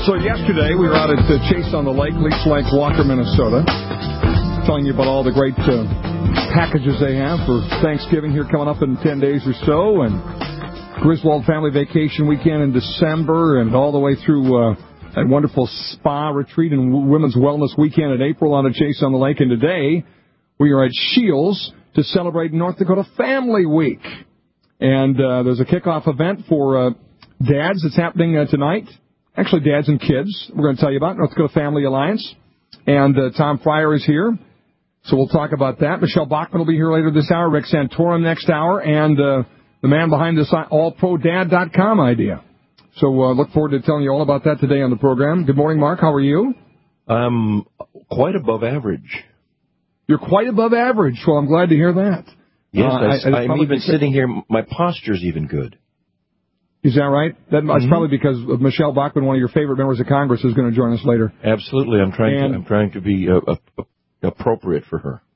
So yesterday we were out at Chase on the Lake, Leech Lake, Walker, Minnesota, telling you about all the great packages they have for Thanksgiving here coming up in 10 days or so, and Griswold Family Vacation Weekend in December, and all the way through a wonderful spa retreat and Women's Wellness Weekend in April on a Chase on the Lake. And today we are at Shields to celebrate North Dakota Family Week. And there's a kickoff event for dads that's happening tonight. Actually, dads and kids, we're going to tell you about North Dakota Family Alliance. And Tom Fryer is here, so we'll talk about that. Michelle Bachman will be here later this hour, Rick Santorum next hour, and the man behind this allprodad.com idea. So look forward to telling you all about that today on the program. Good morning, Mark. How are you? I'm quite above average. You're quite above average. Well, I'm glad to hear that. Yes, I'm even sitting here, my posture's even good. Is that right? That's probably because of Michelle Bachman, one of your favorite members of Congress, is going to join us later. Absolutely. I'm trying to be appropriate for her.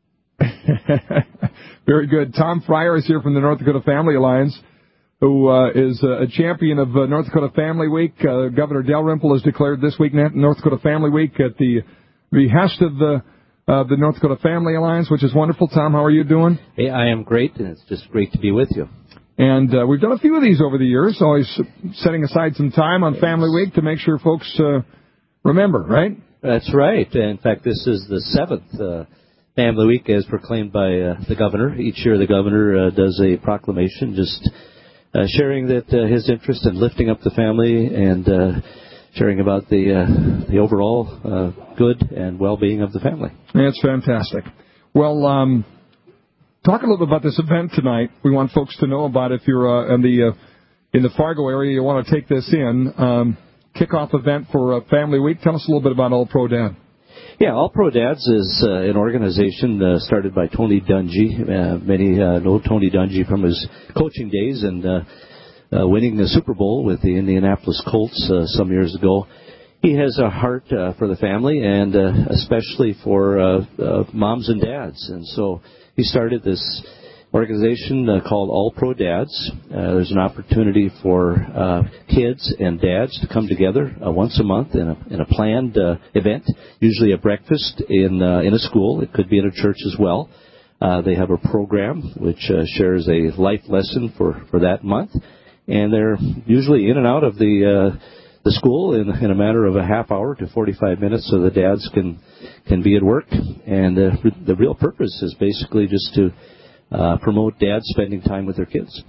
Very good. Tom Fryer is here from the North Dakota Family Alliance, who is a champion of North Dakota Family Week. Governor Dalrymple has declared this week North Dakota Family Week at the behest of the North Dakota Family Alliance, which is wonderful. Tom, how are you doing? Hey, I am great, and it's just great to be with you. And we've done a few of these over the years, always setting aside some time on Family Week to make sure folks remember, right? That's right. In fact, this is the 7th Family Week as proclaimed by the governor. Each year the governor does a proclamation just sharing that his interest in lifting up the family and sharing about the overall good and well-being of the family. That's fantastic. Well, talk a little bit about this event tonight. We want folks to know about it. If you're in the Fargo area, you want to take this in. Kickoff event for Family Week. Tell us a little bit about All Pro Dad. Yeah, All Pro Dads is an organization started by Tony Dungy. Many know Tony Dungy from his coaching days and winning the Super Bowl with the Indianapolis Colts some years ago. He has a heart for the family and especially for moms and dads. And so he started this organization called All Pro Dads. There's an opportunity for kids and dads to come together once a month in a planned event, usually a breakfast in a school. It could be in a church as well. They have a program which shares a life lesson for that month. And they're usually in and out of the school in a matter of a half hour to 45 minutes so the dads can be at work. And the real purpose is basically just to promote dads spending time with their kids.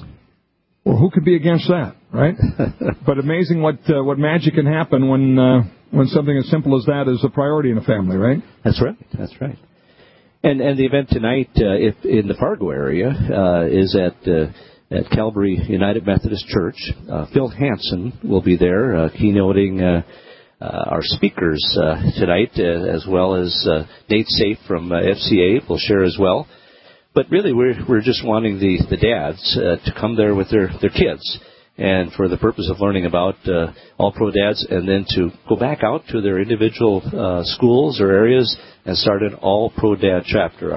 Well, who could be against that, right? But amazing what magic can happen when something as simple as that is a priority in a family, right? That's right. And the event tonight, if in the Fargo area, is at Calvary United Methodist Church. Phil Hansen will be there keynoting our speakers tonight, as well as Nate Safe from FCA will share as well. But really, we're just wanting the dads to come there with their kids, and for the purpose of learning about All Pro Dads, and then to go back out to their individual schools or areas and start an All Pro Dad chapter.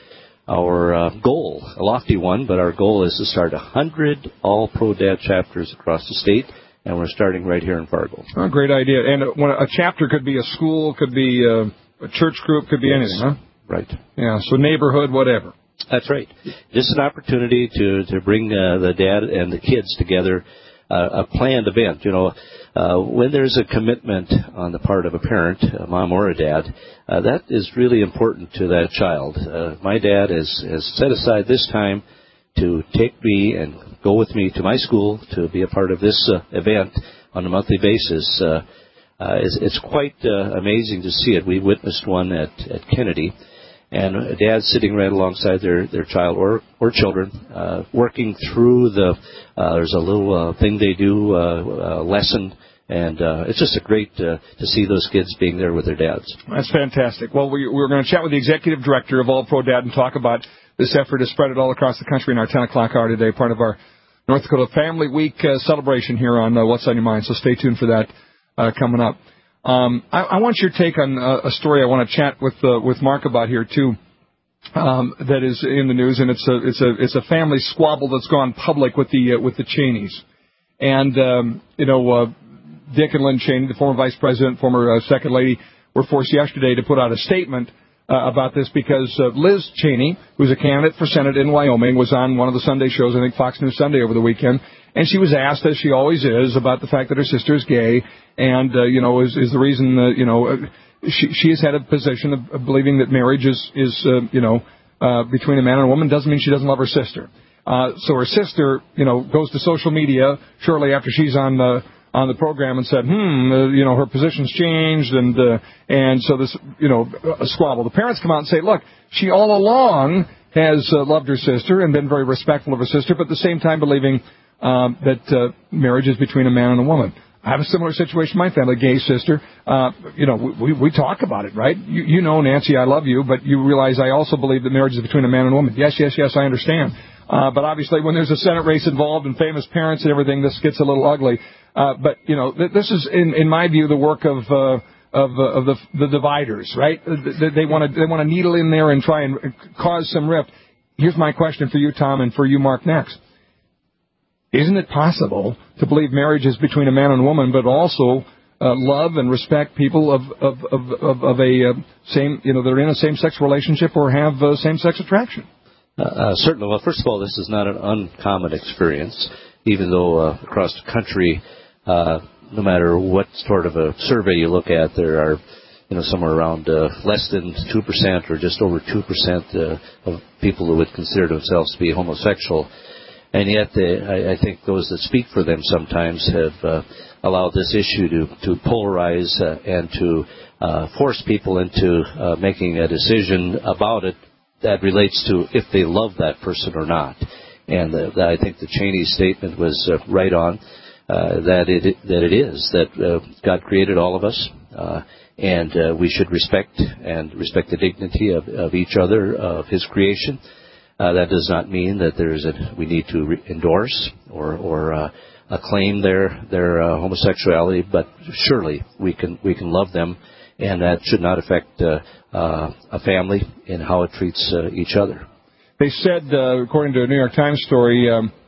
Our goal, a lofty one, but our goal is to start 100 All Pro Dad chapters across the state, and we're starting right here in Fargo. Oh, great idea. And a chapter could be a school, could be a church group, could be anything, huh? Right. Yeah, so neighborhood, whatever. That's right. Just an opportunity to bring the dad and the kids together, a planned event. When there's a commitment on the part of a parent, a mom or a dad, that is really important to that child. My dad has set aside this time to take me and go with me to my school to be a part of this event on a monthly basis. It's quite amazing to see it. We witnessed one at Kennedy. And a dad sitting right alongside their child or children, working through there's a little thing they do, lesson, and it's just great to see those kids being there with their dads. That's fantastic. Well, we're going to chat with the executive director of All Pro Dad and talk about this effort to spread it all across the country in our 10 o'clock hour today, part of our North Dakota Family Week celebration here on What's on Your Mind. So stay tuned for that coming up. I want your take on a story I want to chat with Mark about here too. That is in the news, and it's a family squabble that's gone public with the Cheneys, and Dick and Lynn Cheney, the former vice president, former second lady, were forced yesterday to put out a statement about this because Liz Cheney, who's a candidate for Senate in Wyoming, was on one of the Sunday shows, I think Fox News Sunday over the weekend, and she was asked, as she always is, about the fact that her sister is gay, and, is the reason, she has had a position of believing that marriage is between a man and a woman. Doesn't mean she doesn't love her sister. So her sister, goes to social media shortly after she's on the program and said, her position's changed, and so this, a squabble. The parents come out and say, look, she all along has loved her sister and been very respectful of her sister, but at the same time believing that marriage is between a man and a woman. I have a similar situation in my family, gay sister. We talk about it, right? Nancy, I love you, but you realize I also believe that marriage is between a man and a woman. Yes, I understand. But obviously when there's a Senate race involved and famous parents and everything, this gets a little ugly. But this is, in my view, the work of the dividers, right? They want to needle in there and try and cause some rift. Here's my question for you, Tom, and for you, Mark, next. Isn't it possible to believe marriage is between a man and a woman, but also love and respect people of a same, that are in a same-sex relationship or have same-sex attraction? Certainly. Well, first of all, this is not an uncommon experience, even though across the country, no matter what sort of a survey you look at, there are somewhere around less than 2% or just over 2% of people who would consider themselves to be homosexual. And yet, I think those that speak for them sometimes have allowed this issue to polarize and to force people into making a decision about it that relates to if they love that person or not. And I think the Cheney statement was right on, that it is, that God created all of us, and we should respect the dignity of each other, of His creation. That does not mean that we need to endorse or acclaim their homosexuality, but surely we can love them, and that should not affect a family in how it treats each other. They said, according to a New York Times story,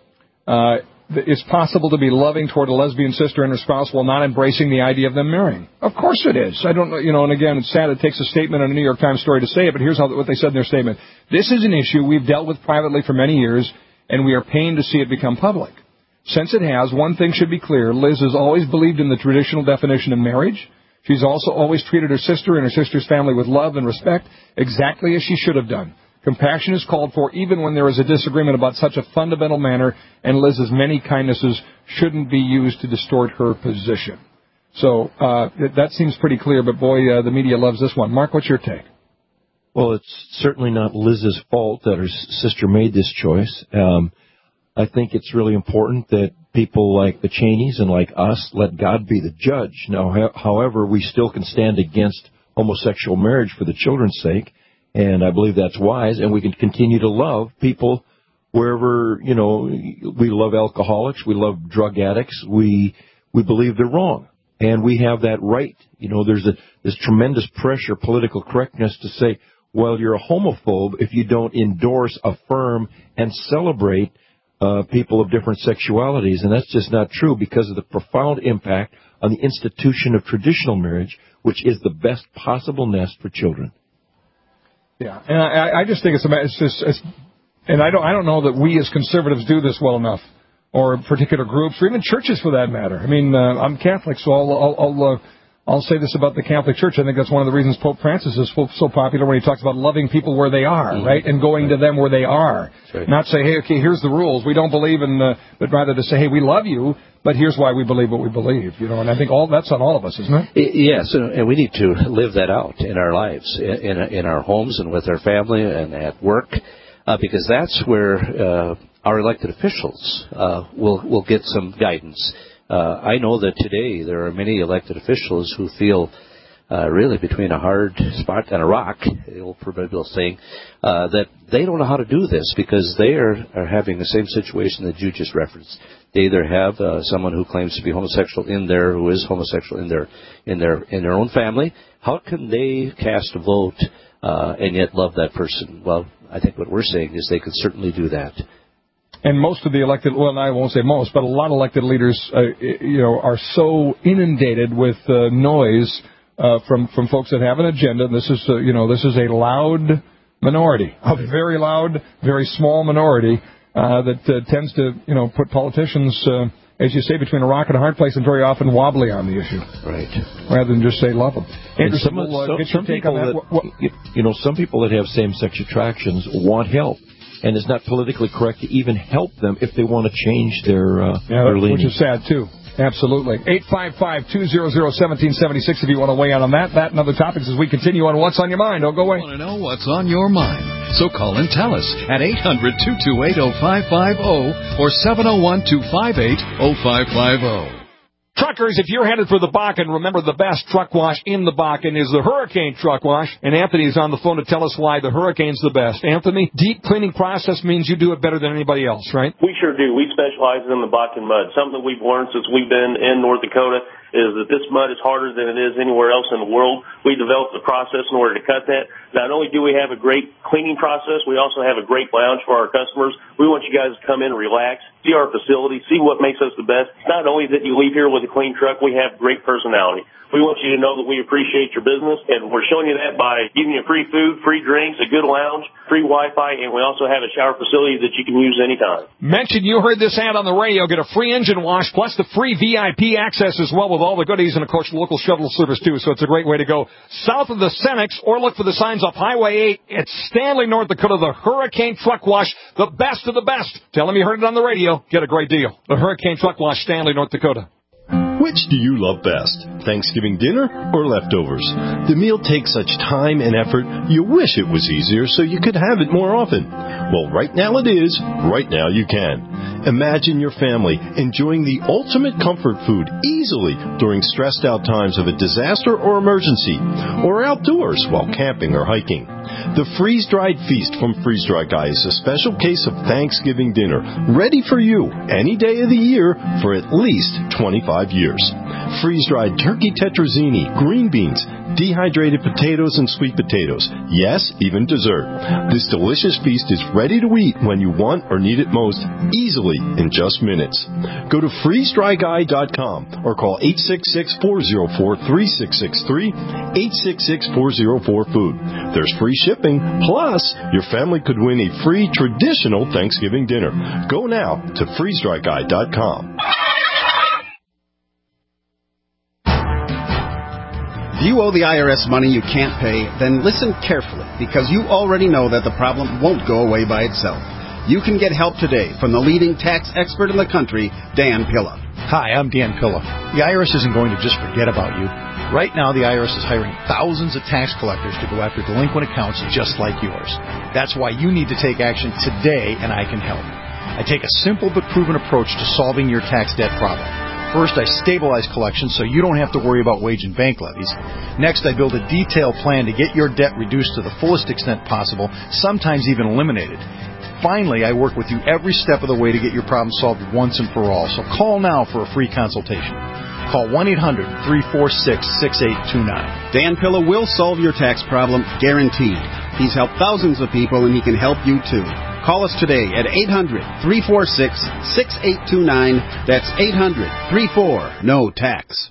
it's possible to be loving toward a lesbian sister and her spouse while not embracing the idea of them marrying. Of course it is. I don't know, and again, it's sad it takes a statement in a New York Times story to say it, but here's what they said in their statement. This is an issue we've dealt with privately for many years, and we are pained to see it become public. Since it has, one thing should be clear. Liz has always believed in the traditional definition of marriage. She's also always treated her sister and her sister's family with love and respect, exactly as she should have done. Compassion is called for even when there is a disagreement about such a fundamental matter, and Liz's many kindnesses shouldn't be used to distort her position. So that seems pretty clear, but boy, the media loves this one. Mark, what's your take? Well, it's certainly not Liz's fault that her sister made this choice. I think it's really important that people like the Cheneys and like us let God be the judge. Now, however, we still can stand against homosexual marriage for the children's sake. And I believe that's wise, and we can continue to love people wherever, we love alcoholics, we love drug addicts, we believe they're wrong, and we have that right. There's this tremendous pressure, political correctness, to say, well, you're a homophobe if you don't endorse, affirm, and celebrate people of different sexualities, and that's just not true because of the profound impact on the institution of traditional marriage, which is the best possible nest for children. Yeah, and I just think and I don't know that we as conservatives do this well enough, or particular groups, or even churches for that matter. I mean, I'm Catholic, so I'll say this about the Catholic Church. I think that's one of the reasons Pope Francis is so popular when he talks about loving people where they are, right, and going to them where they are. Right. Not say, hey, okay, here's the rules. We don't believe in, but rather to say, hey, we love you, but here's why we believe what we believe. And I think that's on all of us, isn't it? Yes, and we need to live that out in our lives, in our homes and with our family and at work, because that's where our elected officials will get some guidance. I know that today there are many elected officials who feel really between a hard spot and a rock, the old proverbial saying, that they don't know how to do this because they are having the same situation that you just referenced. They either have someone who claims to be homosexual who is homosexual in their own family. How can they cast a vote and yet love that person? Well, I think what we're saying is they can certainly do that. And most of the elected, well, I won't say most, but a lot of elected leaders, are so inundated with noise from folks that have an agenda. And this is a loud minority, a very loud, very small minority that tends to, put politicians, as you say, between a rock and a hard place, and very often wobbly on the issue. Right. Rather than just say love them. And some people that have same-sex attractions want help. And it's not politically correct to even help them if they want to change their leaning. Which is sad, too. Absolutely. 855-200-1776 if you want to weigh in on that and other topics as we continue on What's on Your Mind. Don't go away. I want to know what's on your mind. So call and tell us at 800-228-0550 or 701-258-0550. Truckers, if you're headed for the Bakken, remember the best truck wash in the Bakken is the Hurricane Truck Wash. And Anthony's on the phone to tell us why the Hurricane's the best. Anthony, deep cleaning process means you do it better than anybody else, right? We sure do. We specialize in the Bakken mud. Something we've learned since we've been in North Dakota is that this mud is harder than it is anywhere else in the world. We developed the process in order to cut that. Not only do we have a great cleaning process, we also have a great lounge for our customers. We want you guys to come in and relax, see our facility, see what makes us the best. It's not only that you leave here with a clean truck, we have great personality. We want you to know that we appreciate your business, and we're showing you that by giving you free food, free drinks, a good lounge, free Wi-Fi, and we also have a shower facility that you can use anytime. Mention you heard this ad on the radio. Get a free engine wash, plus the free VIP access as well with all the goodies, and, of course, local shuttle service, too. So it's a great way to go south of the Senex, or look for the signs off Highway 8. It's Stanley, North Dakota, the Hurricane Truck Wash, the best of the best. Tell them you heard it on the radio. Get a great deal. The Hurricane Truck Wash, Stanley, North Dakota. Which do you love best, Thanksgiving dinner or leftovers? The meal takes such time and effort, you wish it was easier so you could have it more often. Well, right now it is. Right now you can. Imagine your family enjoying the ultimate comfort food easily during stressed out times of a disaster or emergency, or outdoors while camping or hiking. The freeze-dried feast from Freeze Dry Guy is a special case of Thanksgiving dinner, ready for you any day of the year for at least 25 years. Freeze-dried turkey tetrazzini, green beans, dehydrated potatoes and sweet potatoes. Yes, even dessert. This delicious feast is ready to eat when you want or need it most, easily in just minutes. Go to freezedryguy.com or call 866-404-3663, 866-404-FOOD. There's free shipping, plus your family could win a free traditional Thanksgiving dinner. Go now to freezedryguy.com. If you owe the IRS money you can't pay, then listen carefully, because you already know that the problem won't go away by itself. You can get help today from the leading tax expert in the country, Dan Pilla. Hi, I'm Dan Pilla. The IRS isn't going to just forget about you. Right now, the IRS is hiring thousands of tax collectors to go after delinquent accounts just like yours. That's why you need to take action today, and I can help. I take a simple but proven approach to solving your tax debt problem. First, I stabilize collections so you don't have to worry about wage and bank levies. Next, I build a detailed plan to get your debt reduced to the fullest extent possible, sometimes even eliminated. Finally, I work with you every step of the way to get your problem solved once and for all. So call now for a free consultation. Call 1-800-346-6829. Dan Pilla will solve your tax problem, guaranteed. He's helped thousands of people, and he can help you too. Call us today at 800-346-6829. That's 800-34-NO-TAX.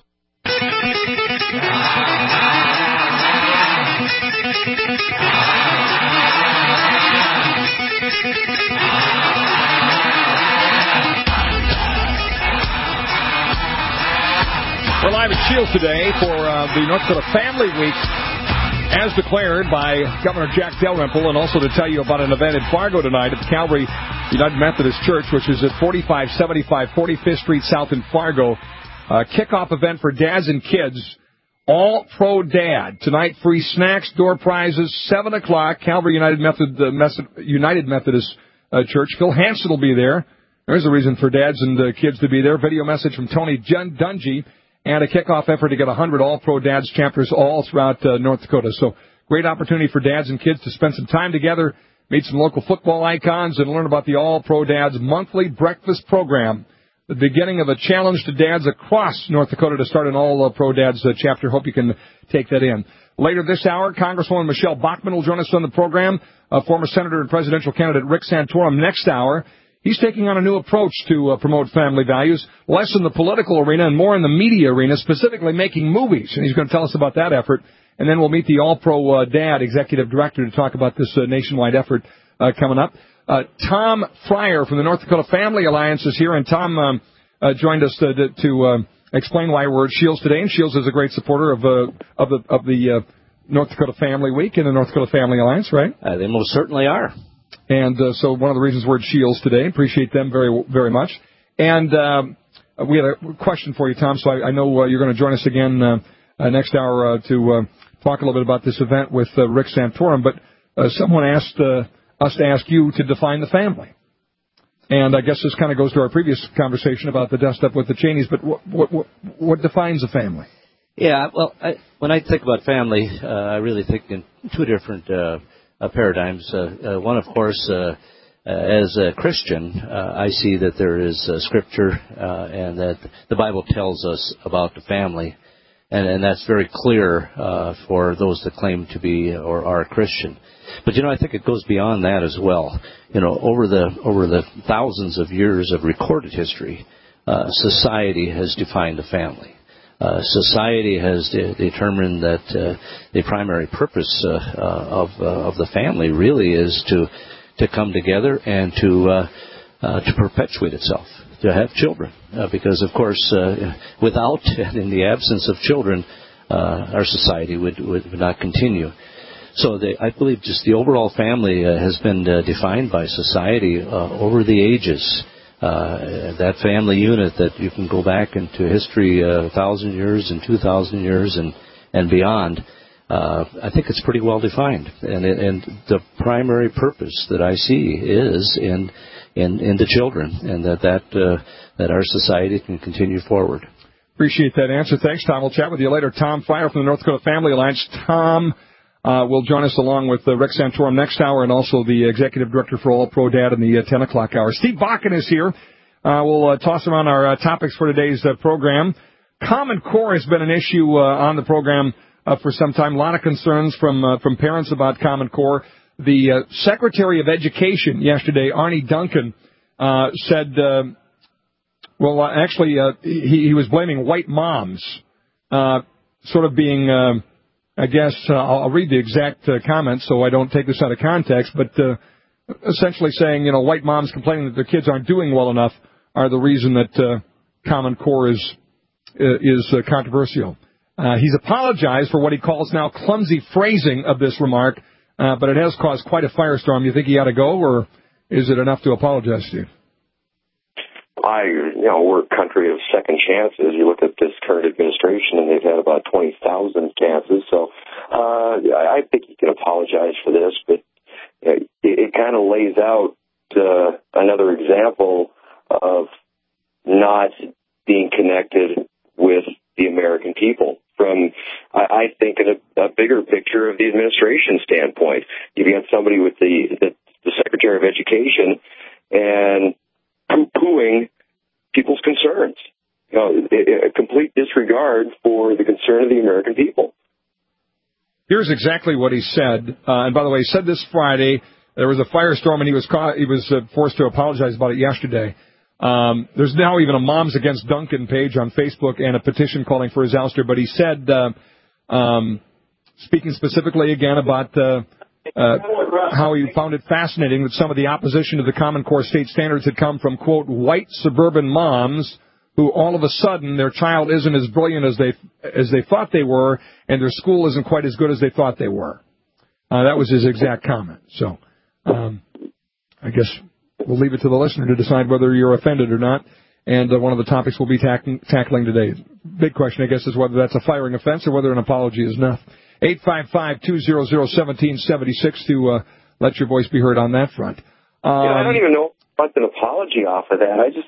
We're live at Shields today for the North Dakota Family Week, as declared by Governor Jack Dalrymple, and also to tell you about an event in Fargo tonight at the Calvary United Methodist Church, which is at 4575 45th Street South in Fargo. Kickoff event for dads and kids. All Pro Dad. Tonight, free snacks, door prizes, 7 o'clock, Calvary United Methodist Church. Phil Hansen will be there. There's a reason for dads and kids to be there. Video message from Tony Dungy. And a kickoff effort to get 100 All-Pro Dads chapters all throughout North Dakota. So great opportunity for dads and kids to spend some time together, meet some local football icons, and learn about the All-Pro Dads monthly breakfast program. The beginning of a challenge to dads across North Dakota to start an All-Pro Dads chapter. Hope you can take that in. Later this hour, Congresswoman Michelle Bachmann will join us on the program. Former Senator and presidential candidate Rick Santorum next hour. He's taking on a new approach to promote family values, less in the political arena and more in the media arena, specifically making movies. And he's going to tell us about that effort. And then we'll meet the All-Pro Dad Executive Director to talk about this nationwide effort coming up. Tom Fryer from the North Dakota Family Alliance is here, and Tom joined us to explain why we're at Shields today. And Shields is a great supporter of the North Dakota Family Week and the North Dakota Family Alliance, right? They most certainly are. And so one of the reasons we're at Shields today. Appreciate them very, very much. And we had a question for you, Tom, so I know you're going to join us again next hour to talk a little bit about this event with Rick Santorum. But someone asked us to ask you to define the family. And I guess this kind of goes to our previous conversation about the dust-up with the Cheneys, but what defines a family? Yeah, well, when I think about family, I really think in two different paradigms. One, of course, as a Christian, I see that there is Scripture and that the Bible tells us about the family, and that's very clear for those that claim to be or are Christian. But I think it goes beyond that as well. Over the thousands of years of recorded history, society has defined the family. Society has determined that the primary purpose of the family really is to come together and to perpetuate itself, to have children. Because, of course, without and in the absence of children, our society would not continue. So I believe just the overall family has been defined by society over the ages. That family unit that you can go back into history 1,000 years and 2,000 years and beyond, I think it's pretty well defined. And the primary purpose that I see is in the children, and that our society can continue forward. Appreciate that answer. Thanks, Tom. We'll chat with you later. Tom Fryer from the North Dakota Family Alliance. Tom will join us along with Rick Santorum next hour, and also the Executive Director for All Pro Dad in the 10 o'clock hour. Steve Bakken is here. We'll toss around our topics for today's program. Common Core has been an issue on the program for some time. A lot of concerns from parents about Common Core. The Secretary of Education yesterday, Arne Duncan, said, he was blaming white moms, sort of being... I guess I'll read the exact comments so I don't take this out of context, but essentially saying, white moms complaining that their kids aren't doing well enough are the reason that Common Core is controversial. He's apologized for what he calls now clumsy phrasing of this remark, but it has caused quite a firestorm. You think he ought to go, or is it enough to apologize to? We're a country of second chances. You look at this current administration, and they've had about 20,000 chances. So I think he can apologize for this, but it kind of lays out another example of not being connected with the American people. From, I think, a bigger picture of the administration standpoint. You've got somebody with the Secretary of Education and poo-pooing people's concerns. A complete disregard for the concern of the American people. Here's exactly what he said. And by the way, he said this Friday. There was a firestorm, and he was forced to apologize about it yesterday. There's now even a Moms Against Duncan page on Facebook and a petition calling for his ouster. But he said, speaking specifically again about how he found it fascinating that some of the opposition to the Common Core state standards had come from, quote, white suburban moms who all of a sudden their child isn't as brilliant as they thought they were, and their school isn't quite as good as they thought they were. That was his exact comment. So I guess we'll leave it to the listener to decide whether you're offended or not. And one of the topics we'll be tackling today. Big question, I guess, is whether that's a firing offense or whether an apology is enough. 855-200-1776 to let your voice be heard on that front. I don't even know what's an apology off of that. I just,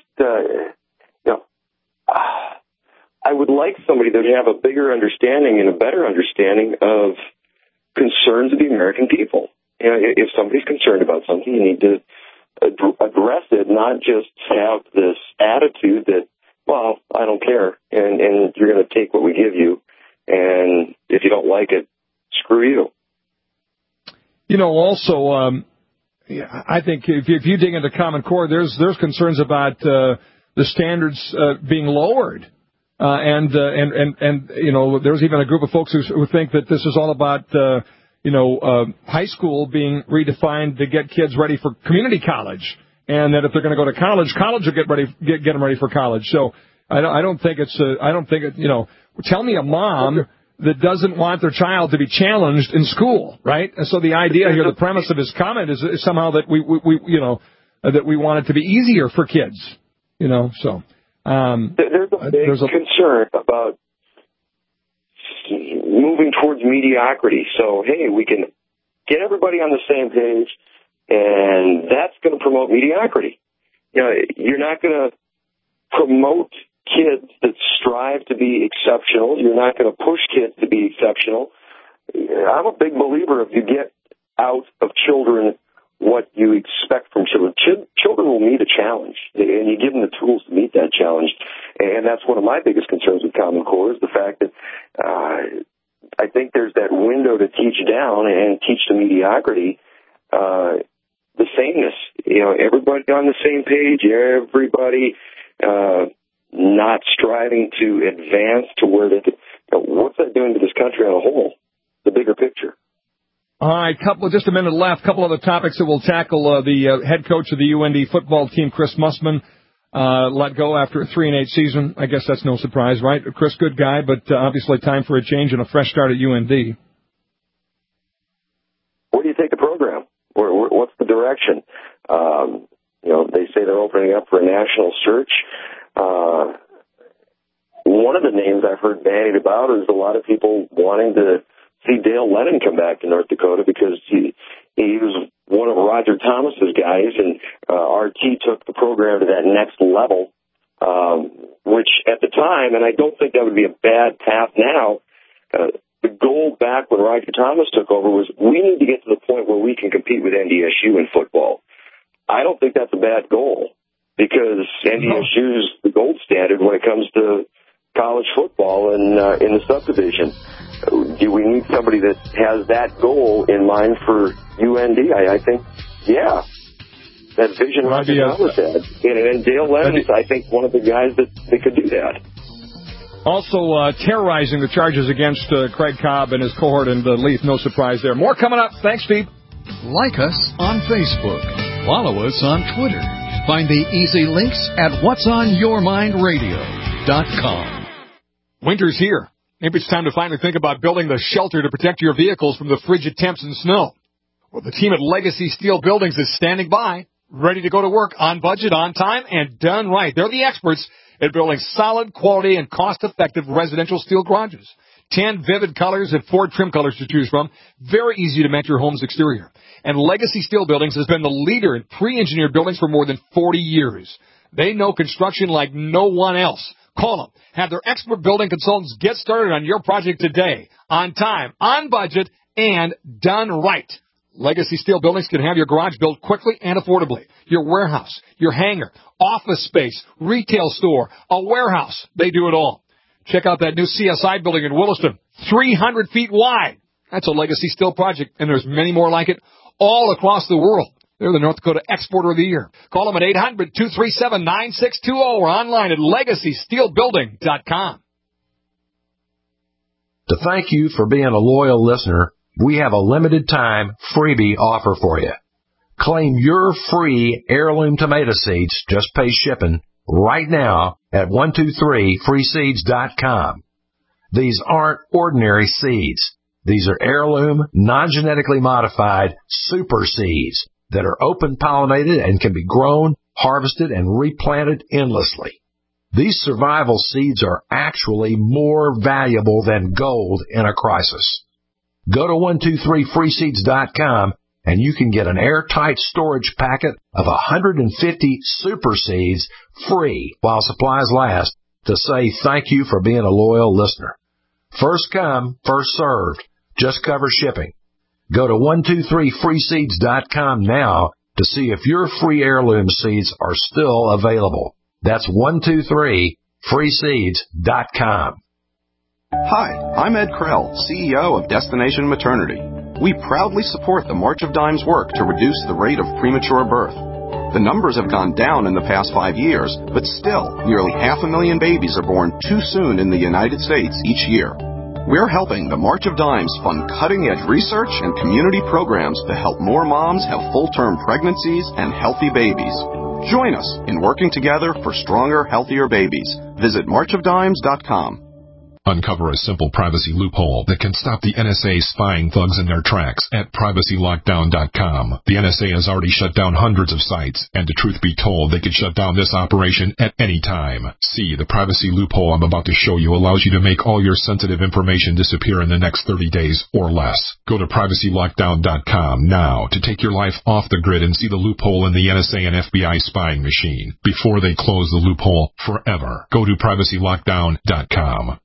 I would like somebody that would have a bigger understanding and a better understanding of concerns of the American people. If somebody's concerned about something, you need to address it, not just have this attitude that, well, I don't care, and you're going to take what we give you, and if you don't like it, screw you. Also, I think if you dig into Common Core, there's concerns about the standards being lowered. And there's even a group of folks who think that this is all about, high school being redefined to get kids ready for community college. And that if they're going to go to college will get them ready for college. So I don't think tell me a mom that doesn't want their child to be challenged in school, right? And so the idea here, the premise of his comment is somehow that we want it to be easier for kids, so. There's a big concern about moving towards mediocrity. So, hey, we can get everybody on the same page, and that's going to promote mediocrity. You're not going to promote kids that strive to be exceptional. You're not going to push kids to be exceptional. I'm a big believer if you get out of children what you expect from children. Children will meet a challenge, and you give them the tools to meet that challenge. And that's one of my biggest concerns with Common Core is the fact that I think there's that window to teach down and teach to mediocrity, the sameness. Everybody on the same page, everybody not striving to advance to where they could. What's that doing to this country on a whole? The bigger picture. All right, just a minute left. Couple other topics that we'll tackle. The head coach of the UND football team, Chris Mussman, let go after a 3-8 season. I guess that's no surprise, right? Chris, good guy, but obviously time for a change and a fresh start at UND. Where do you take the program? What's the direction? They say they're opening up for a national search. One of the names I've heard bandied about is a lot of people wanting to see Dale Lennon come back to North Dakota because he was one of Roger Thomas's guys, and RT took the program to that next level, which at the time, and I don't think that would be a bad path now, the goal back when Roger Thomas took over was we need to get to the point where we can compete with NDSU in football. I don't think that's a bad goal because NDSU is the gold standard when it comes to college football in the subdivision. Do we need somebody that has that goal in mind for UND? I think, yeah. That vision Roger Thomas had. And Dale Lennon's, I think, one of the guys that could do that. Also, terrorizing the charges against Craig Cobb and his cohort in the Leaf. No surprise there. More coming up. Thanks, Steve. Like us on Facebook. Follow us on Twitter. Find the easy links at whatsonyourmindradio.com. Winter's here. Maybe it's time to finally think about building the shelter to protect your vehicles from the frigid temps and snow. Well, the team at Legacy Steel Buildings is standing by, ready to go to work on budget, on time, and done right. They're the experts at building solid, quality, and cost-effective residential steel garages. 10 vivid colors and 4 trim colors to choose from. Very easy to match your home's exterior. And Legacy Steel Buildings has been the leader in pre-engineered buildings for more than 40 years. They know construction like no one else. Call them. Have their expert building consultants get started on your project today. On time, on budget, and done right. Legacy Steel Buildings can have your garage built quickly and affordably. Your warehouse, your hangar, office space, retail store, a warehouse. They do it all. Check out that new CSI building in Williston, 300 feet wide. That's a Legacy Steel project, and there's many more like it all across the world. They're the North Dakota Exporter of the Year. Call them at 800-237-9620 or online at legacysteelbuilding.com. To thank you for being a loyal listener, we have a limited time freebie offer for you. Claim your free heirloom tomato seeds, just pay shipping, right now at 123freeseeds.com. These aren't ordinary seeds. These are heirloom, non-genetically modified super seeds that are open-pollinated and can be grown, harvested, and replanted endlessly. These survival seeds are actually more valuable than gold in a crisis. Go to 123freeseeds.com and you can get an airtight storage packet of 150 super seeds free while supplies last to say thank you for being a loyal listener. First come, first served. Just cover shipping. Go to 123freeseeds.com now to see if your free heirloom seeds are still available. That's 123freeseeds.com. Hi, I'm Ed Krell, CEO of Destination Maternity. We proudly support the March of Dimes work to reduce the rate of premature birth. The numbers have gone down in the past 5 years, but still, nearly 500,000 babies are born too soon in the United States each year. We're helping the March of Dimes fund cutting-edge research and community programs to help more moms have full-term pregnancies and healthy babies. Join us in working together for stronger, healthier babies. Visit marchofdimes.com. Uncover a simple privacy loophole that can stop the NSA spying thugs in their tracks at privacylockdown.com. The NSA has already shut down hundreds of sites, and the truth be told, they could shut down this operation at any time. See, the privacy loophole I'm about to show you allows you to make all your sensitive information disappear in the next 30 days or less. Go to privacylockdown.com now to take your life off the grid and see the loophole in the NSA and FBI spying machine before they close the loophole forever. Go to privacylockdown.com.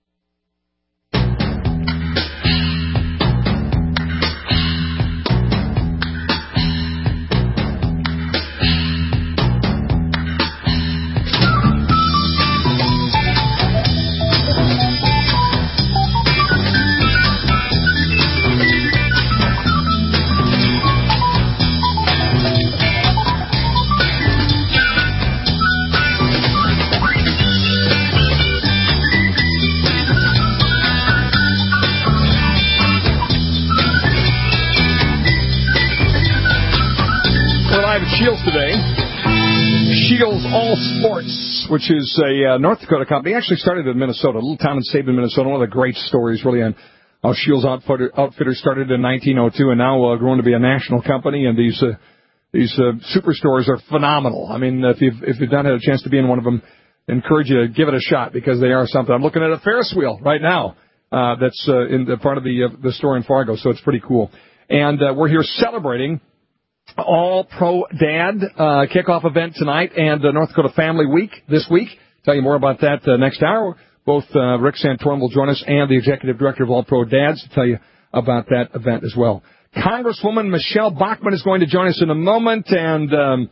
Shields today. Shields All Sports, which is a North Dakota company. Actually started in Minnesota, a little town in Sabin, Minnesota. One of the great stories, really, on how Shields Outfitters started in 1902 and now grown to be a national company. And these superstores are phenomenal. I mean, if you've not had a chance to be in one of them, I encourage you to give it a shot because they are something. I'm looking at a Ferris wheel right now that's in the part of the store in Fargo, so it's pretty cool. And we're here celebrating All Pro Dad kickoff event tonight and North Dakota Family Week this week. Tell you more about that next hour. Both Rick Santorum will join us and the Executive Director of All Pro Dads to tell you about that event as well. Congresswoman Michelle Bachmann is going to join us in a moment, and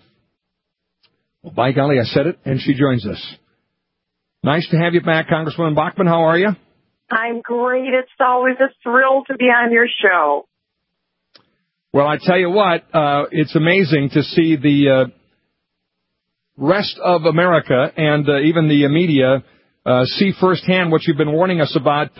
well, by golly, I said it, and she joins us. Nice to have you back, Congresswoman Bachmann. How are you? I'm great. It's always a thrill to be on your show. Well, I tell you what, it's amazing to see the rest of America and even the media see firsthand what you've been warning us about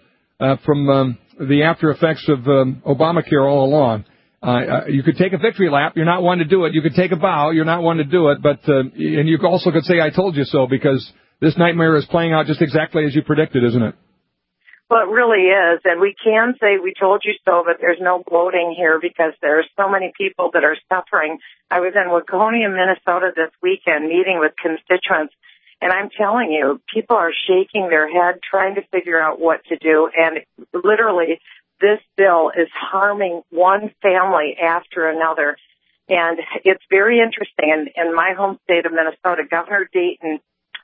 from the after effects of Obamacare all along. You could take a victory lap. You're not one to do it. You could take a bow. You're not one to do it. But and you also could say, I told you so, because this nightmare is playing out just exactly as you predicted, isn't it? Well, it really is, and we can say we told you so, but there's no gloating here because there are so many people that are suffering. I was in Waconia, Minnesota this weekend meeting with constituents, and I'm telling you, people are shaking their head trying to figure out what to do, and literally this bill is harming one family after another, and it's very interesting. In my home state of Minnesota, Governor Dayton,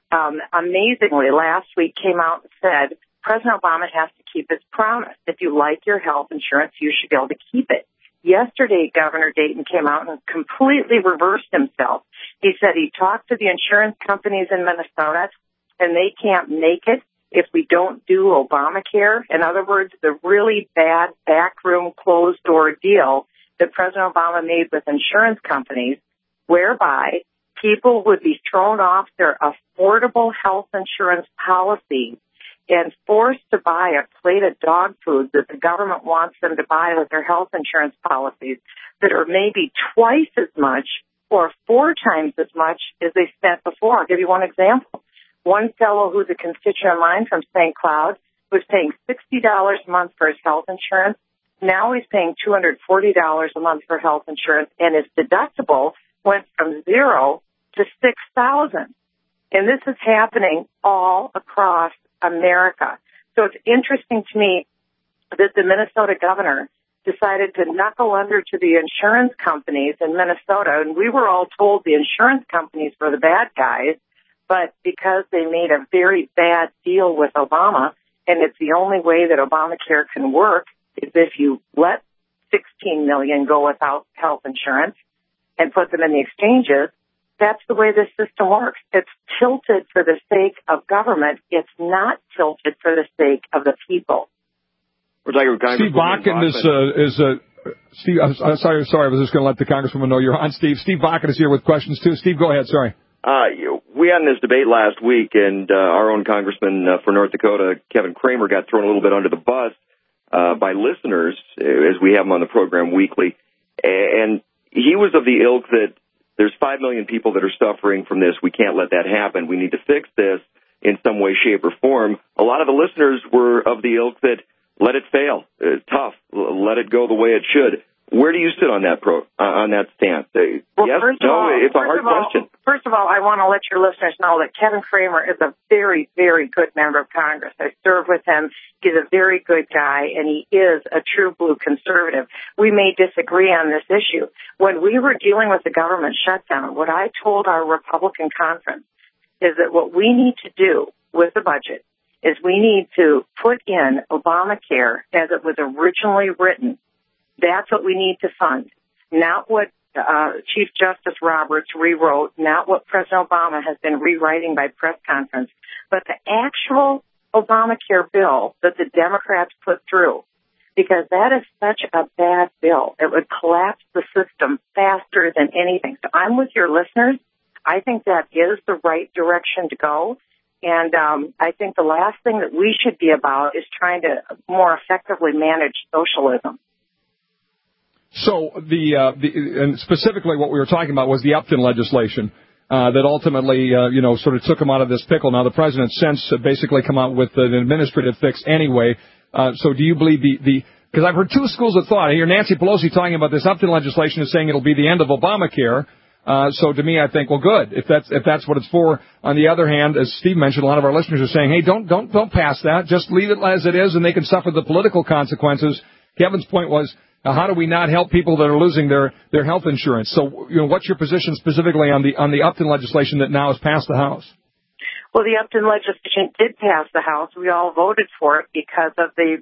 amazingly, last week came out and said, President Obama has to keep his promise. If you like your health insurance, you should be able to keep it. Yesterday, Governor Dayton came out and completely reversed himself. He said he talked to the insurance companies in Minnesota, and they can't make it if we don't do Obamacare. In other words, the really bad backroom closed-door deal that President Obama made with insurance companies, whereby people would be thrown off their affordable health insurance policy and forced to buy a plate of dog food that the government wants them to buy with their health insurance policies that are maybe twice as much or 4 times as much as they spent before. I'll give you one example. One fellow who's a constituent of mine from St. Cloud was paying $60 a month for his health insurance. Now he's paying $240 a month for health insurance, and his deductible went from 0 to $6,000. And this is happening all across America. So it's interesting to me that the Minnesota governor decided to knuckle under to the insurance companies in Minnesota, and we were all told the insurance companies were the bad guys, but because they made a very bad deal with Obama, and it's the only way that Obamacare can work is if you let 16 million go without health insurance and put them in the exchanges. That's the way this system works. It's tilted for the sake of government. It's not tilted for the sake of the people. Steve Bakken is Steve, I'm sorry. I was just going to let the Congresswoman know you're on, Steve. Steve Bakken is here with questions, too. Steve, go ahead. Sorry. We had this debate last week, and our own congressman for North Dakota, Kevin Cramer, got thrown a little bit under the bus by listeners, as we have him on the program weekly. And he was of the ilk that there's 5 million people that are suffering from this. We can't let that happen. We need to fix this in some way, shape, or form. A lot of the listeners were of the ilk that let it fail. Tough. Let it go the way it should. Where do you sit on that stance? Well, yes, it's a hard question. First of all, I want to let your listeners know that Kevin Cramer is a very, very good member of Congress. I served with him. He's a very good guy, and he is a true blue conservative. We may disagree on this issue. When we were dealing with the government shutdown, what I told our Republican conference is that what we need to do with the budget is we need to put in Obamacare as it was originally written. That's what we need to fund, not what Chief Justice Roberts rewrote, not what President Obama has been rewriting by press conference, but the actual Obamacare bill that the Democrats put through, because that is such a bad bill. It would collapse the system faster than anything. So I'm with your listeners. I think that is the right direction to go. And I think the last thing that we should be about is trying to more effectively manage socialism. So and specifically what we were talking about was the Upton legislation that ultimately, sort of took him out of this pickle. Now, the president's since basically come out with an administrative fix anyway. So do you believe because I've heard two schools of thought. I hear Nancy Pelosi talking about this Upton legislation and saying it'll be the end of Obamacare. So to me, I think, well, good, if that's what it's for. On the other hand, as Steve mentioned, a lot of our listeners are saying, hey, don't pass that. Just leave it as it is, and they can suffer the political consequences. Kevin's point was, how do we not help people that are losing their health insurance? So, what's your position specifically on the Upton legislation that now has passed the House? Well, the Upton legislation did pass the House. We all voted for it because of the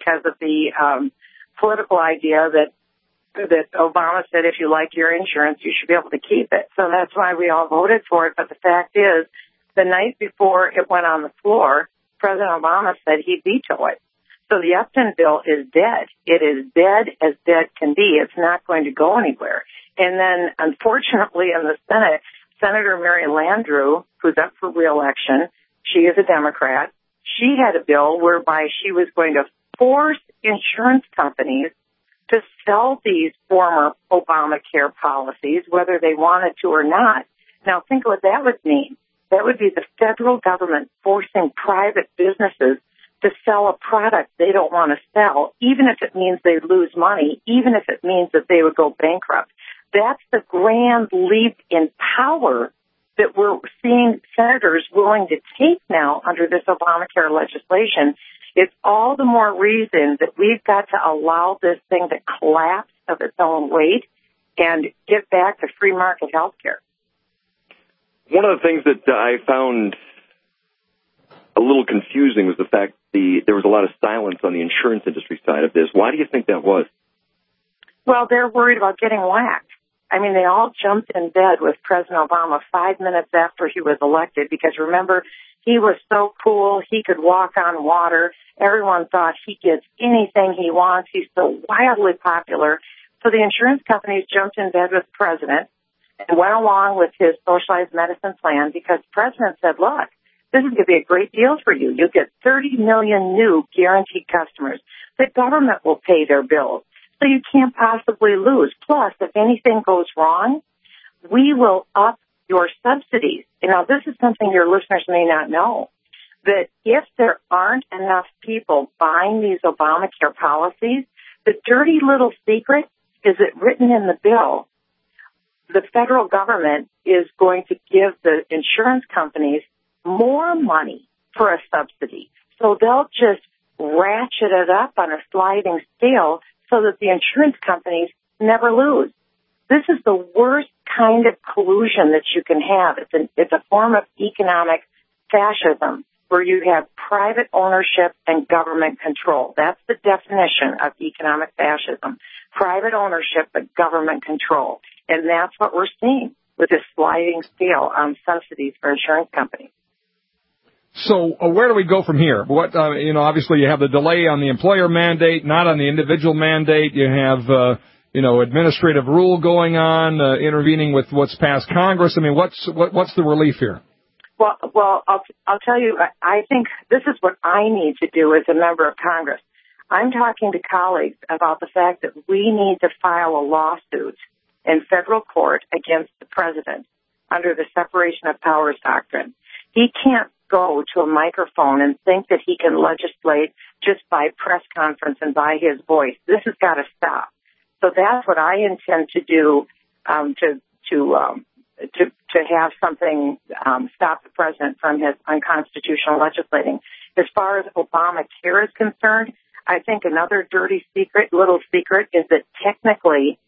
political idea that Obama said if you like your insurance, you should be able to keep it. So that's why we all voted for it. But the fact is, the night before it went on the floor, President Obama said he'd veto it. So the Upton bill is dead. It is dead as dead can be. It's not going to go anywhere. And then, unfortunately, in the Senate, Senator Mary Landrieu, who's up for re-election, she is a Democrat. She had a bill whereby she was going to force insurance companies to sell these former Obamacare policies, whether they wanted to or not. Now, think what that would mean. That would be the federal government forcing private businesses to sell a product they don't want to sell, even if it means they lose money, even if it means that they would go bankrupt. That's the grand leap in power that we're seeing senators willing to take now under this Obamacare legislation. It's all the more reason that we've got to allow this thing to collapse of its own weight and get back to free market health care. One of the things that I found a little confusing was the fact there was a lot of silence on the insurance industry side of this. Why do you think that was? Well, they're worried about getting whacked. I mean, they all jumped in bed with President Obama 5 minutes after he was elected because, remember, he was so cool, he could walk on water. Everyone thought he gets anything he wants. He's so wildly popular. So the insurance companies jumped in bed with the president and went along with his socialized medicine plan because the president said, look, this is going to be a great deal for you. You'll get 30 million new guaranteed customers. The government will pay their bills, so you can't possibly lose. Plus, if anything goes wrong, we will up your subsidies. Now, this is something your listeners may not know, that if there aren't enough people buying these Obamacare policies, the dirty little secret is that written in the bill, the federal government is going to give the insurance companies more money for a subsidy. So they'll just ratchet it up on a sliding scale so that the insurance companies never lose. This is the worst kind of collusion that you can have. It's a form of economic fascism where you have private ownership and government control. That's the definition of economic fascism. Private ownership but government control. And that's what we're seeing with this sliding scale on subsidies for insurance companies. So where do we go from here? What obviously you have the delay on the employer mandate, not on the individual mandate. You have administrative rule going on, intervening with what's passed Congress. I mean, what's the relief here? Well, I'll tell you. I think this is what I need to do as a member of Congress. I'm talking to colleagues about the fact that we need to file a lawsuit in federal court against the president under the separation of powers doctrine. He can't go to a microphone and think that he can legislate just by press conference and by his voice. This has got to stop. So that's what I intend to do to have something stop the president from his unconstitutional legislating. As far as Obamacare is concerned, I think another little secret is that technically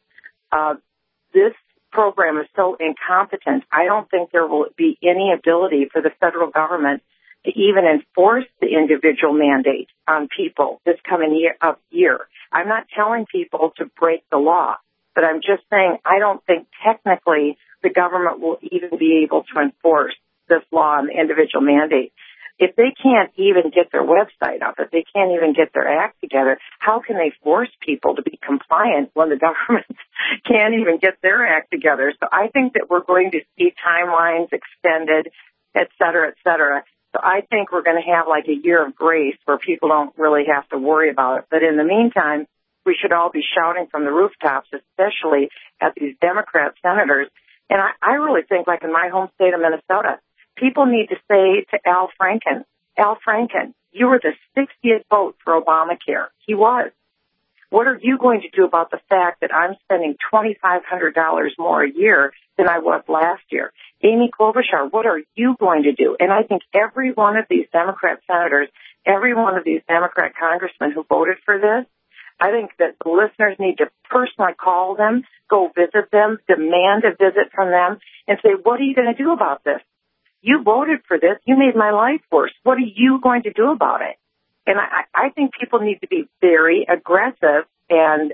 this program is so incompetent, I don't think there will be any ability for the federal government to even enforce the individual mandate on people this coming year. I'm not telling people to break the law, but I'm just saying I don't think technically the government will even be able to enforce this law on the individual mandate. If they can't even get their website up, if they can't even get their act together, how can they force people to be compliant when the government can't even get their act together? So I think that we're going to see timelines extended, et cetera, et cetera. So I think we're going to have like a year of grace where people don't really have to worry about it. But in the meantime, we should all be shouting from the rooftops, especially at these Democrat senators. And I really think, like in my home state of Minnesota, people need to say to Al Franken, you were the 60th vote for Obamacare. He was. What are you going to do about the fact that I'm spending $2,500 more a year than I was last year? Amy Klobuchar, what are you going to do? And I think every one of these Democrat senators, every one of these Democrat congressmen who voted for this, I think that the listeners need to personally call them, go visit them, demand a visit from them, and say, what are you going to do about this? You voted for this. You made my life worse. What are you going to do about it? And I think people need to be very aggressive and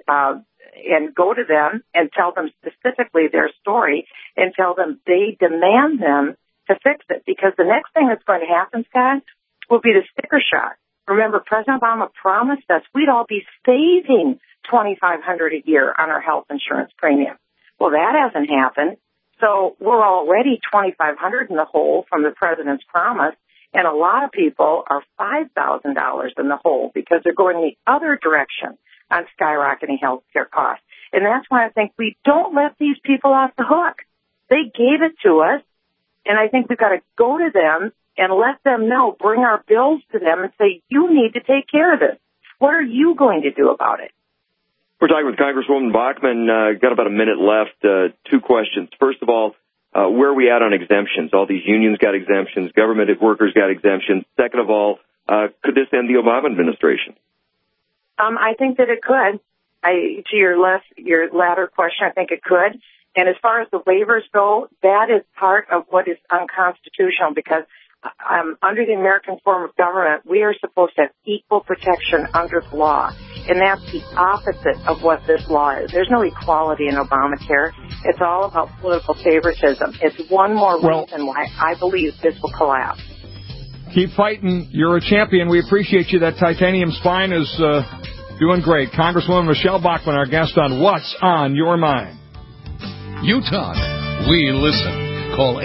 go to them and tell them specifically their story and tell them they demand them to fix it. Because the next thing that's going to happen, Scott, will be the sticker shock. Remember, President Obama promised us we'd all be saving $2,500 a year on our health insurance premium. Well, that hasn't happened. So we're already $2,500 in the hole from the president's promise, and a lot of people are $5,000 in the hole because they're going the other direction on skyrocketing health care costs. And that's why I think we don't let these people off the hook. They gave it to us, and I think we've got to go to them and let them know, bring our bills to them and say, you need to take care of this. What are you going to do about it? We're talking with Congresswoman Bachmann. Got about a minute left. Two questions. First of all, where are we at on exemptions? All these unions got exemptions. Government workers got exemptions. Second of all, could this end the Obama administration? I think that it could. To your latter question, I think it could. And as far as the waivers go, that is part of what is unconstitutional because under the American form of government, we are supposed to have equal protection under the law. And that's the opposite of what this law is. There's no equality in Obamacare. It's all about political favoritism. It's one more reason why I believe this will collapse. Keep fighting. You're a champion. We appreciate you. That titanium spine is doing great. Congresswoman Michelle Bachmann, our guest on What's on Your Mind. You talk. We listen. Call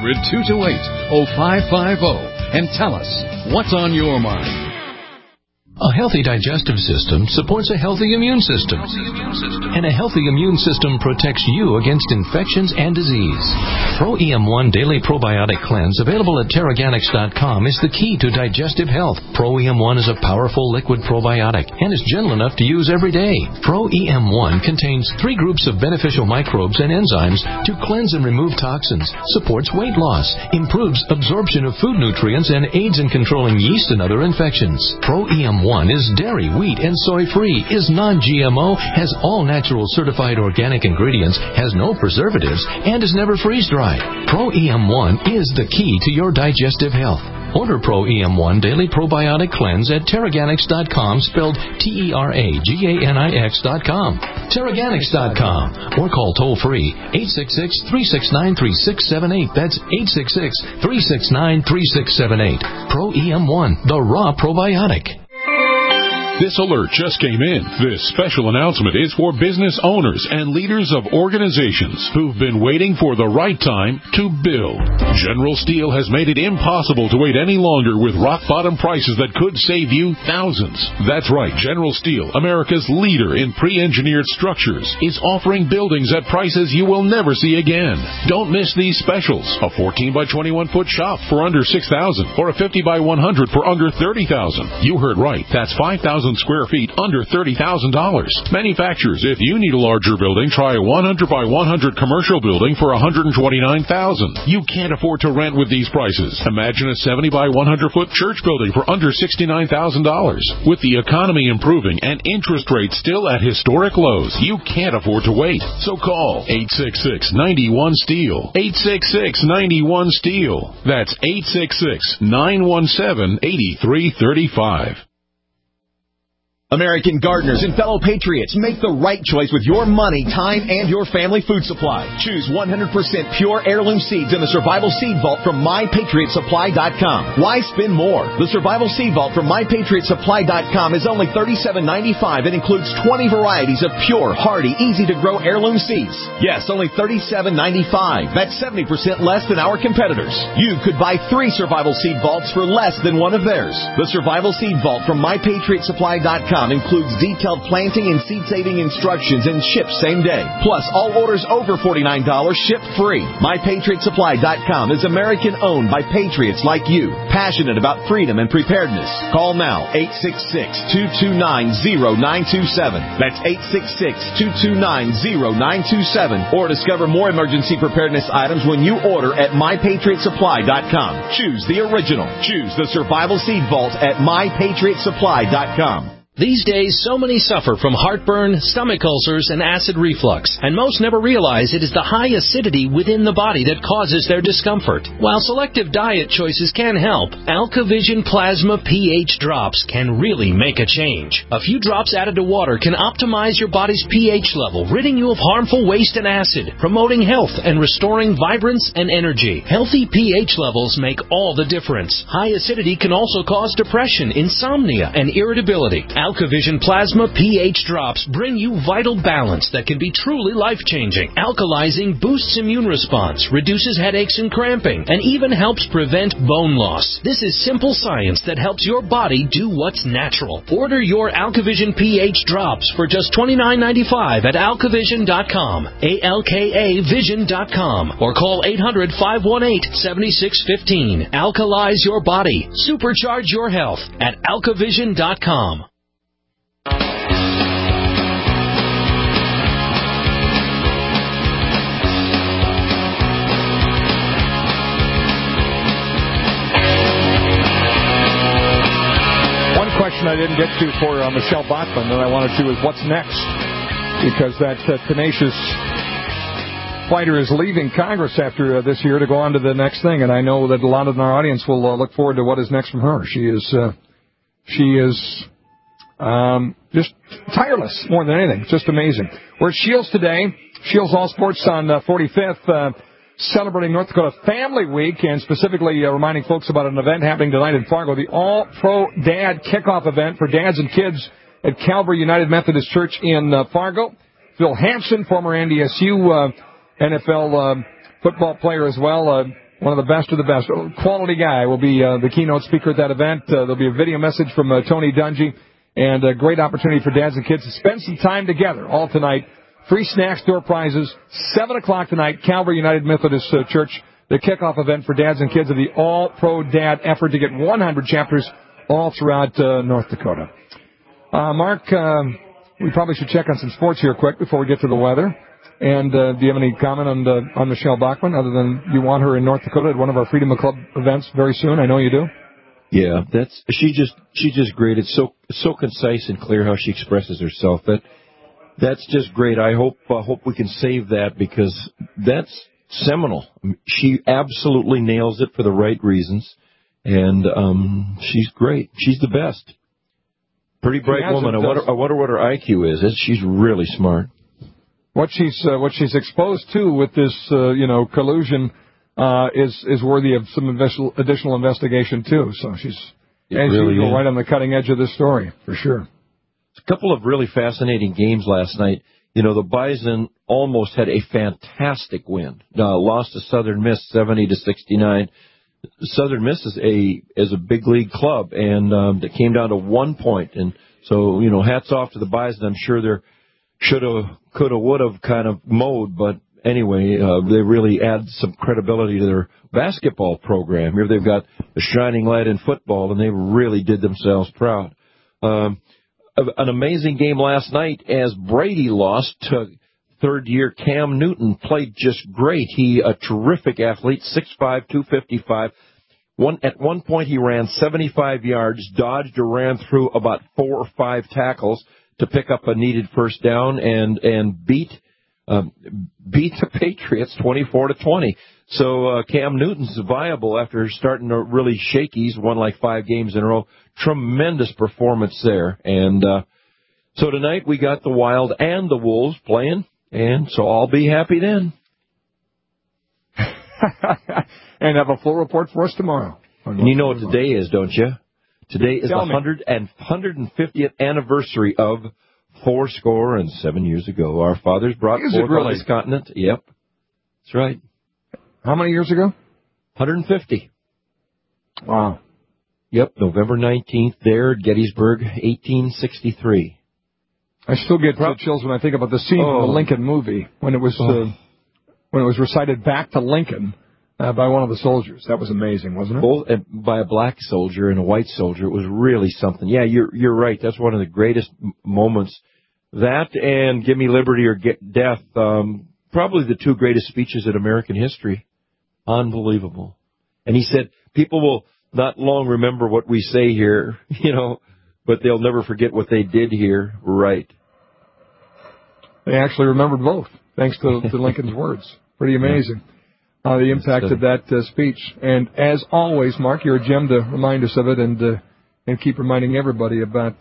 800-228-0550 and tell us what's on your mind. A healthy digestive system supports a healthy immune system. And a healthy immune system protects you against infections and disease. Pro EM1 Daily Probiotic Cleanse, available at Terraganics.com, is the key to digestive health. Pro EM1 is a powerful liquid probiotic and is gentle enough to use every day. Pro EM1 contains 3 groups of beneficial microbes and enzymes to cleanse and remove toxins, supports weight loss, improves absorption of food nutrients, and aids in controlling yeast and other infections. Pro EM1 is dairy, wheat, and soy-free, is non-GMO, has all natural certified organic ingredients, has no preservatives, and is never freeze-dried. Pro EM1 is the key to your digestive health. Order Pro EM1 Daily Probiotic Cleanse at Teraganix.com, spelled Teraganix.com. Teraganix.com. Or call toll-free 866-369-3678. That's 866-369-3678. Pro EM1, the raw probiotic. This alert just came in. This special announcement is for business owners and leaders of organizations who've been waiting for the right time to build. General Steel has made it impossible to wait any longer with rock-bottom prices that could save you thousands. That's right, General Steel, America's leader in pre-engineered structures, is offering buildings at prices you will never see again. Don't miss these specials. A 14 by 21 foot shop for under $6,000 or a 50 by 100 for under $30,000. You heard right. That's 5,000 square feet under $30,000. Manufacturers, if you need a larger building, try a 100 by 100 commercial building for $129,000. You can't afford to rent with these prices. Imagine a 70 by 100 foot church building for under $69,000. With the economy improving and interest rates still at historic lows, you can't afford to wait. So call 866-91-STEEL. 866-91-STEEL. That's 866-917-8335. American gardeners and fellow patriots, make the right choice with your money, time, and your family food supply. Choose 100% pure heirloom seeds in the Survival Seed Vault from MyPatriotSupply.com. Why spend more? The Survival Seed Vault from MyPatriotSupply.com is only $37.95 and includes 20 varieties of pure, hardy, easy-to-grow heirloom seeds. Yes, only $37.95. That's 70% less than our competitors. You could buy 3 Survival Seed Vaults for less than one of theirs. The Survival Seed Vault from MyPatriotSupply.com includes detailed planting and seed-saving instructions and ships same day. Plus, all orders over $49 ship free. MyPatriotSupply.com is American-owned by patriots like you, passionate about freedom and preparedness. Call now, 866-229-0927. That's 866-229-0927. Or discover more emergency preparedness items when you order at MyPatriotSupply.com. Choose the original. Choose the Survival Seed Vault at MyPatriotSupply.com. These days, so many suffer from heartburn, stomach ulcers, and acid reflux, and most never realize it is the high acidity within the body that causes their discomfort. While selective diet choices can help, AlkaVision Plasma pH drops can really make a change. A few drops added to water can optimize your body's pH level, ridding you of harmful waste and acid, promoting health and restoring vibrance and energy. Healthy pH levels make all the difference. High acidity can also cause depression, insomnia, and irritability. AlkaVision Plasma pH drops bring you vital balance that can be truly life-changing. Alkalizing boosts immune response, reduces headaches and cramping, and even helps prevent bone loss. This is simple science that helps your body do what's natural. Order your AlkaVision pH drops for just $29.95 at AlkaVision.com, ALKAVision.com, or call 800-518-7615. Alkalize your body. Supercharge your health at AlkaVision.com. One question I didn't get to for Michelle Bachmann that I wanted to is what's next? Because that tenacious fighter is leaving Congress after this year to go on to the next thing, and I know that a lot of our audience will look forward to what is next from her. She is just tireless more than anything. Just amazing. We're at Shields today. Shields All Sports on 45th, celebrating North Dakota Family Week, and specifically reminding folks about an event happening tonight in Fargo, the All-Pro Dad Kickoff event for dads and kids at Calvary United Methodist Church in Fargo. Phil Hansen, former NDSU NFL football player as well, one of the best of the best. Quality guy will be the keynote speaker at that event. There'll be a video message from Tony Dungy, and a great opportunity for dads and kids to spend some time together all tonight. Free snacks, door prizes, 7 o'clock tonight, Calvary United Methodist Church, the kickoff event for dads and kids of the All-Pro Dad effort to get 100 chapters all throughout North Dakota. Mark, we probably should check on some sports here quick before we get to the weather. And do you have any comment on Michelle Bachmann, other than you want her in North Dakota at one of our Freedom of Club events very soon? I know you do. Yeah, she's just great. It's so concise and clear how she expresses herself. That's just great. I hope we can save that, because that's seminal. She absolutely nails it for the right reasons, And she's great. She's the best. Pretty bright woman. I wonder what her IQ is. She's really smart. What she's exposed to with this, collusion is worthy of some additional investigation too. So she's right on the cutting edge of this story for sure. A couple of really fascinating games last night. The Bison almost had a fantastic win. Lost to Southern Miss 70-69. Southern Miss is a big league club, and it came down to 1 point. And so, hats off to the Bison. I'm sure they're shoulda, coulda, woulda kind of mode, but anyway, they really add some credibility to their basketball program. Here they've got the shining light in football, and they really did themselves proud. An amazing game last night as Brady lost to third-year Cam Newton. Played just great. He a terrific athlete, 6'5", 255. At one point he ran 75 yards, dodged or ran through about 4 or 5 tackles to pick up a needed first down and beat the Patriots 24-20. So Cam Newton's viable after starting to really shake. He's won like 5 games in a row. Tremendous performance there. And so tonight we got the Wild and the Wolves playing, and so I'll be happy then. And have a full report for us tomorrow. And you know what today is, don't you? Today is the 150th anniversary of 77 years ago. Our fathers brought forth on this continent. Yep. That's right. How many years ago? 150. Wow. Yep, November 19th there at Gettysburg, 1863. I still get chills when I think about the scene from the Lincoln movie when it was recited back to Lincoln by one of the soldiers. That was amazing, wasn't it? Both by a black soldier and a white soldier. It was really something. Yeah, you're right. That's one of the greatest moments. That and Give Me Liberty or Get Death, probably the 2 greatest speeches in American history. Unbelievable. And he said, people will not long remember what we say here, but they'll never forget what they did here. Right. They actually remembered both, thanks to Lincoln's words. Pretty amazing. The impact of that speech. And as always, Mark, you're a gem to remind us of it and keep reminding everybody about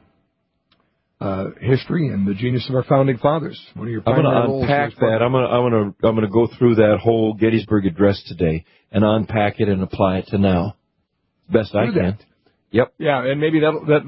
history and the genius of our founding fathers. One of your I'm going to unpack that. I'm going to go through that whole Gettysburg Address today and unpack it and apply it to now. Best I can. Yep. Yeah, and maybe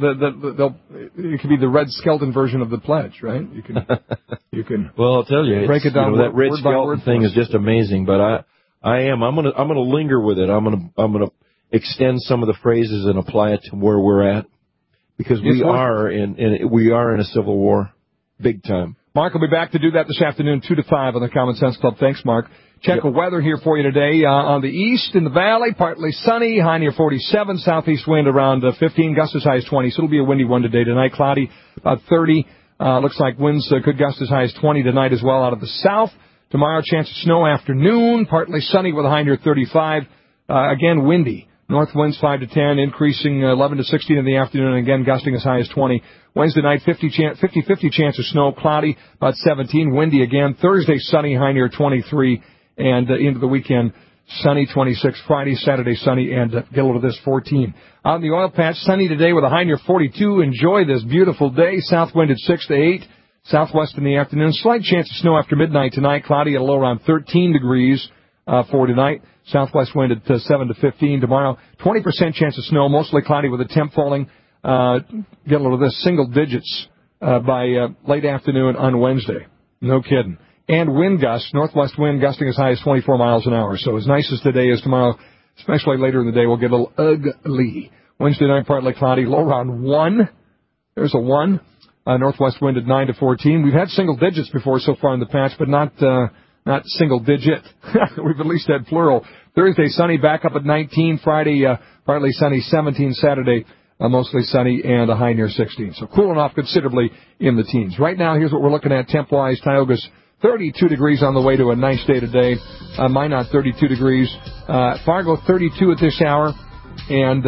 it could be the Red Skelton version of the pledge, right? You can. Well, I'll tell you, break it down. That Red Skelton thing is just amazing. But I'm gonna linger with it. I'm gonna extend some of the phrases and apply it to where we're at, because we are in a civil war, big time. Mark will be back to do that this afternoon, 2 to 5 on the Common Sense Club. Thanks, Mark. Check the weather here for you today. On the east, in the valley, partly sunny, high near 47, southeast wind around 15, gusts as high as 20. So it'll be a windy one today. Tonight, cloudy, about 30. Looks like winds could gust as high as 20 tonight as well out of the south. Tomorrow, chance of snow afternoon, partly sunny with a high near 35. Again, windy. North winds 5 to 10, increasing 11 to 16 in the afternoon, and again gusting as high as 20. Wednesday night, 50-50 chance of snow, cloudy, about 17, windy again. Thursday, sunny, high near 23, and into the weekend, sunny, 26. Friday, Saturday, sunny, and get a little of this, 14. Out in the oil patch, sunny today with a high near 42. Enjoy this beautiful day. South wind at 6 to 8. Southwest in the afternoon. Slight chance of snow after midnight tonight. Cloudy at a low around 13 degrees for tonight. Southwest wind at 7 to 15 tomorrow. 20% chance of snow, mostly cloudy with a temp falling. Get a little of this, single digits by late afternoon on Wednesday. No kidding. And wind gusts, northwest wind gusting as high as 24 miles an hour. So as nice as today is tomorrow, especially later in the day, we'll get a little ugly. Wednesday night, partly cloudy, low around 1. There's a 1. Northwest wind at 9 to 14. We've had single digits before so far in the patch, but not single digit. We've at least had plural. Thursday, sunny, back up at 19. Friday, partly sunny, 17. Saturday, mostly sunny, and a high near 16. So cooling off considerably in the teens. Right now, here's what we're looking at temp-wise. Tioga's 32 degrees on the way to a nice day today. Minot, 32 degrees. Fargo, 32 at this hour. And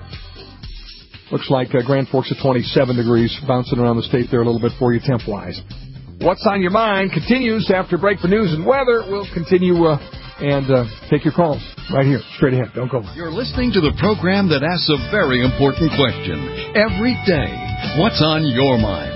looks like Grand Forks at 27 degrees, bouncing around the state there a little bit for you temp-wise. What's on your mind continues after break for news and weather. We'll continue and take your calls right here, straight ahead. Don't go. You're listening to the program that asks a very important question every day. What's on your mind?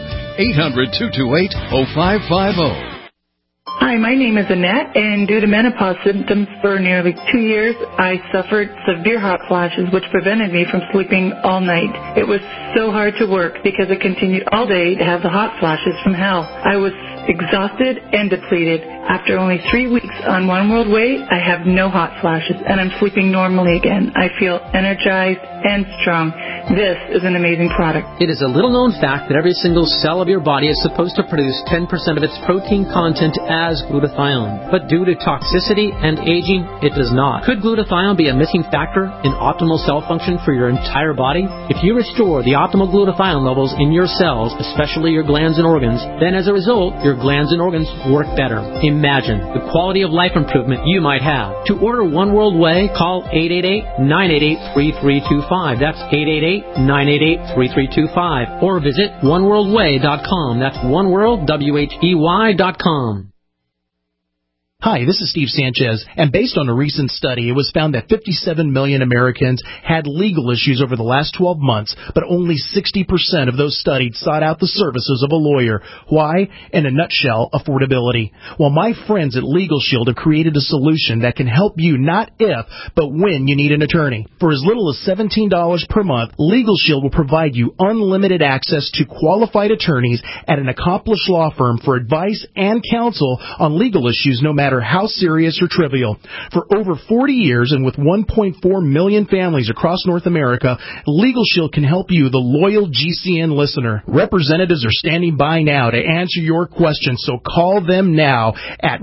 800-228-0550. Hi, my name is Annette, and due to menopause symptoms for nearly 2 years, I suffered severe hot flashes, which prevented me from sleeping all night. It was so hard to work because I continued all day to have the hot flashes from hell. I was exhausted and depleted. After only 3 weeks on One World Way, I have no hot flashes, and I'm sleeping normally again. I feel energized and strong. This is an amazing product. It is a little-known fact that every single cell of your body is supposed to produce 10% of its protein content as glutathione. But due to toxicity and aging, it does not. Could glutathione be a missing factor in optimal cell function for your entire body? If you restore the optimal glutathione levels in your cells, especially your glands and organs, then as a result, your glands and organs work better. Imagine the quality of life improvement you might have. To order One World Way, call 888-988-3325. That's 888-988-3325. Or visit oneworldway.com. That's oneworldwhey.com. Hi, this is Steve Sanchez, and based on a recent study, it was found that 57 million Americans had legal issues over the last 12 months, but only 60% of those studied sought out the services of a lawyer. Why? In a nutshell, affordability. Well, my friends at Legal Shield have created a solution that can help you not if, but when you need an attorney. For as little as $17 per month, Legal Shield will provide you unlimited access to qualified attorneys at an accomplished law firm for advice and counsel on legal issues, no matter how serious or trivial. For over 40 years and with 1.4 million families across North America, Legal Shield can help you, the loyal GCN listener. Representatives are standing by now to answer your questions, so call them now at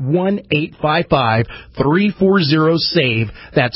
1-855-340-SAVE. That's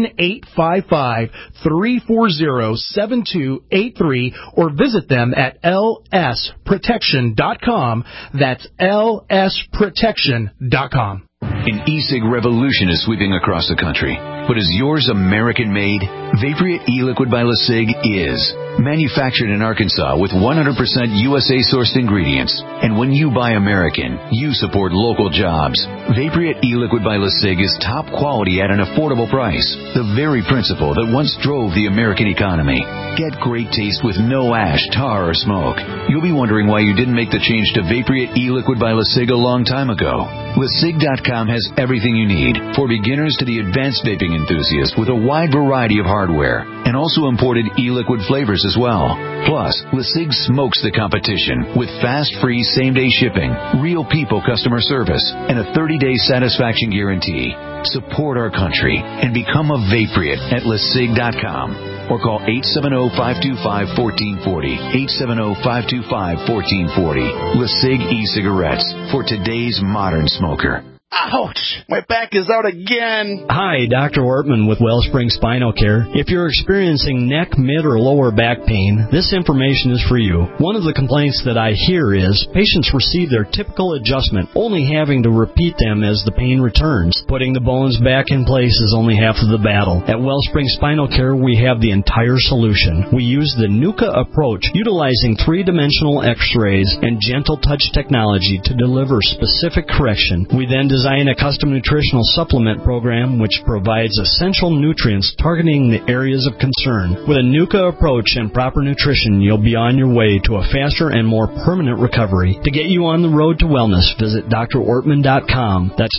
1-855-340-7283, or visit them at lsprotection.com. That's lsprotection.com. An e-cig revolution is sweeping across the country. But is yours American-made? Vaporeat e-liquid by LeSig is. Manufactured in Arkansas with 100% USA-sourced ingredients. And when you buy American, you support local jobs. Vaporeat e-liquid by LeSig is top quality at an affordable price. The very principle that once drove the American economy. Get great taste with no ash, tar, or smoke. You'll be wondering why you didn't make the change to Vaporeat e-liquid by LeSig a long time ago. LeSig.com has everything you need, for beginners to the advanced vaping enthusiast, with a wide variety of hardware, and also imported e-liquid flavors as well. Plus, LeSig smokes the competition with fast, free, same-day shipping, real people customer service, and a 30-day satisfaction guarantee. Support our country and become a Vaporeat at LeSig.com. Or call 870-525-1440. 870-525-1440. LeSig e-cigarettes for today's modern smoker. Ouch! My back is out again. Hi, Dr. Ortman with Wellspring Spinal Care. If you're experiencing neck, mid, or lower back pain, this information is for you. One of the complaints that I hear is patients receive their typical adjustment, only having to repeat them as the pain returns. Putting the bones back in place is only half of the battle. At Wellspring Spinal Care, we have the entire solution. We use the NUCA approach, utilizing three-dimensional x-rays and gentle touch technology to deliver specific correction. We then design a custom nutritional supplement program which provides essential nutrients targeting the areas of concern. With a NUCA approach and proper nutrition, you'll be on your way to a faster and more permanent recovery. To get you on the road to wellness, visit drortman.com. That's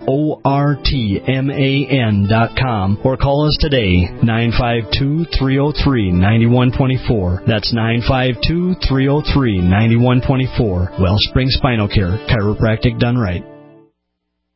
drortman.com, or call us today, 952-303-9124. That's 952-303-9124. Wellspring Spinal Care, chiropractic done right.